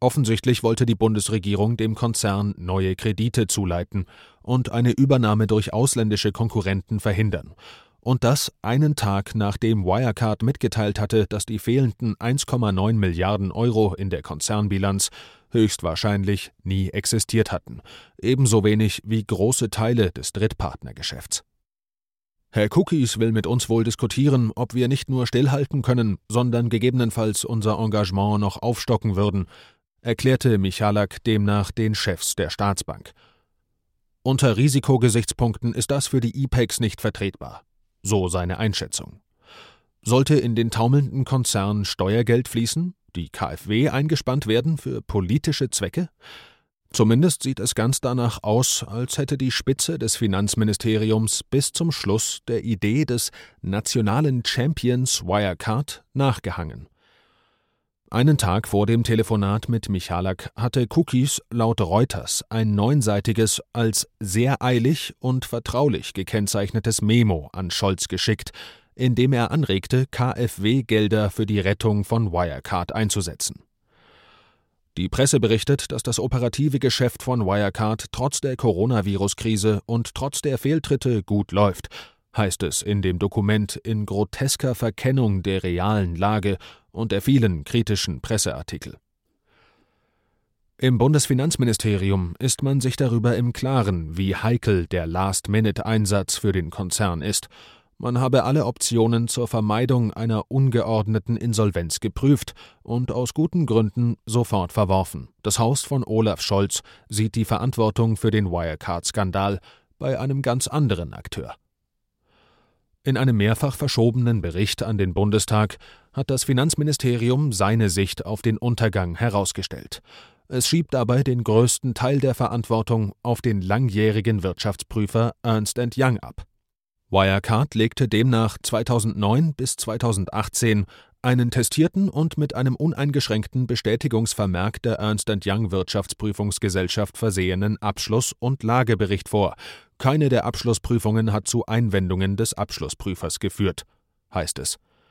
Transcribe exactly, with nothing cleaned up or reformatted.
Offensichtlich wollte die Bundesregierung dem Konzern neue Kredite zuleiten und eine Übernahme durch ausländische Konkurrenten verhindern. Und das einen Tag, nachdem Wirecard mitgeteilt hatte, dass die fehlenden eins Komma neun Milliarden Euro in der Konzernbilanz höchstwahrscheinlich nie existiert hatten, ebenso wenig wie große Teile des Drittpartnergeschäfts. Herr Cookies will mit uns wohl diskutieren, ob wir nicht nur stillhalten können, sondern gegebenenfalls unser Engagement noch aufstocken würden, erklärte Michalak demnach den Chefs der Staatsbank. Unter Risikogesichtspunkten ist das für die I P E X nicht vertretbar, so seine Einschätzung. Sollte in den taumelnden Konzern Steuergeld fließen, die KfW eingespannt werden für politische Zwecke? Zumindest sieht es ganz danach aus, als hätte die Spitze des Finanzministeriums bis zum Schluss der Idee des nationalen Champions Wirecard nachgehangen. Einen Tag vor dem Telefonat mit Michalak hatte Cookies laut Reuters ein neunseitiges, als sehr eilig und vertraulich gekennzeichnetes Memo an Scholz geschickt, in dem er anregte, KfW-Gelder für die Rettung von Wirecard einzusetzen. Die Presse berichtet, dass das operative Geschäft von Wirecard trotz der Coronavirus-Krise und trotz der Fehltritte gut läuft, heißt es in dem Dokument in grotesker Verkennung der realen Lage und der vielen kritischen Presseartikel. Im Bundesfinanzministerium ist man sich darüber im Klaren, wie heikel der Last-Minute-Einsatz für den Konzern ist. Man habe alle Optionen zur Vermeidung einer ungeordneten Insolvenz geprüft und aus guten Gründen sofort verworfen. Das Haus von Olaf Scholz sieht die Verantwortung für den Wirecard-Skandal bei einem ganz anderen Akteur. In einem mehrfach verschobenen Bericht an den Bundestag hat das Finanzministerium seine Sicht auf den Untergang herausgestellt. Es schiebt dabei den größten Teil der Verantwortung auf den langjährigen Wirtschaftsprüfer Ernst and Young ab. Wirecard legte demnach zweitausendneun bis zweitausendachtzehn einen testierten und mit einem uneingeschränkten Bestätigungsvermerk der Ernst and Young Wirtschaftsprüfungsgesellschaft versehenen Abschluss- und Lagebericht vor. Keine der Abschlussprüfungen hat zu Einwendungen des Abschlussprüfers geführt, heißt es.